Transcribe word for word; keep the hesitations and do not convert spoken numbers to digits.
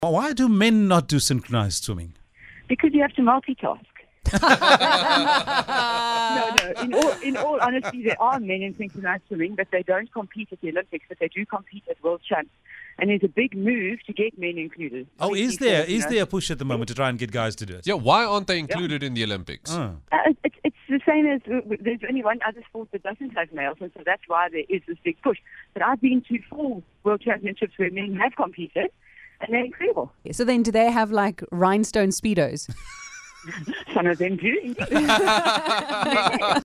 Why do men not do synchronized swimming? Because you have to multitask. no, no. In all, in all honesty, there are men in synchronized swimming, but they don't compete at the Olympics, but they do compete at World Champs. And there's a big move to get men included. Oh, is there? Is there a push at the moment to try and get guys to do it? Yeah, why aren't they included yeah. in the Olympics? Oh. Uh, it's, it's the same as uh, there's only one other sport that doesn't have males, and so that's why there is this big push. But I've been to four World Championships where men have competed, and they're incredible. So then do they have like rhinestone Speedos? Some of them do.